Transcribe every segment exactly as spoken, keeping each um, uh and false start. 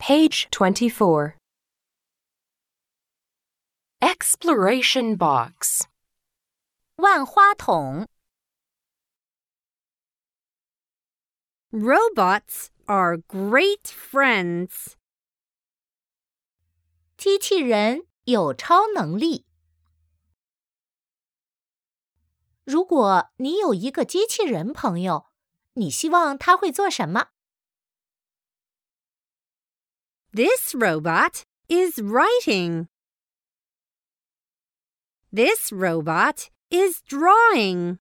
Page twenty-four. Exploration box. 万花筒 Robots are great friends. 机器人有超能力。如果你有一个机器人朋友，你希望他会做什么？ This robot is writing. This robot is drawing.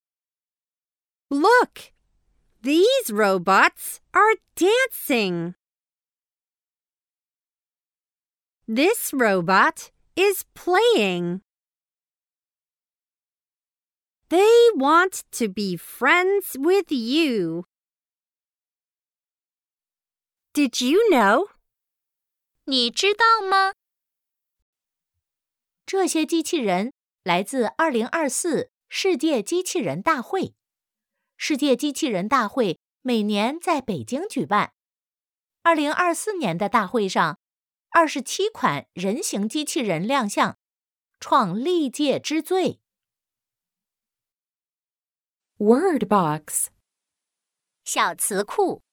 Look, these robots are dancing. This robot is playing. They want to be friends with you. Did you know? 你知道吗？这些机器人来自二零二四世界机器人大会。世界机器人大会每年在北京举办。二零二四年的大会上，二十七款人形机器人亮相，创历届之最。 Word box. 小词库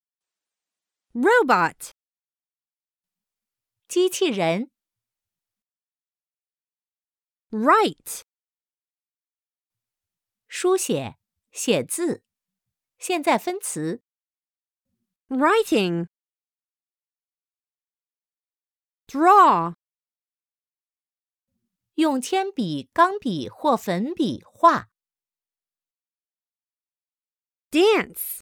Robot. 机器人 Write. 书写写字现在分词 Writing. Draw. 用铅笔、钢笔或粉笔画 Dance.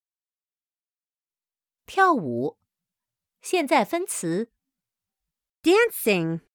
跳舞现在分词 Dancing.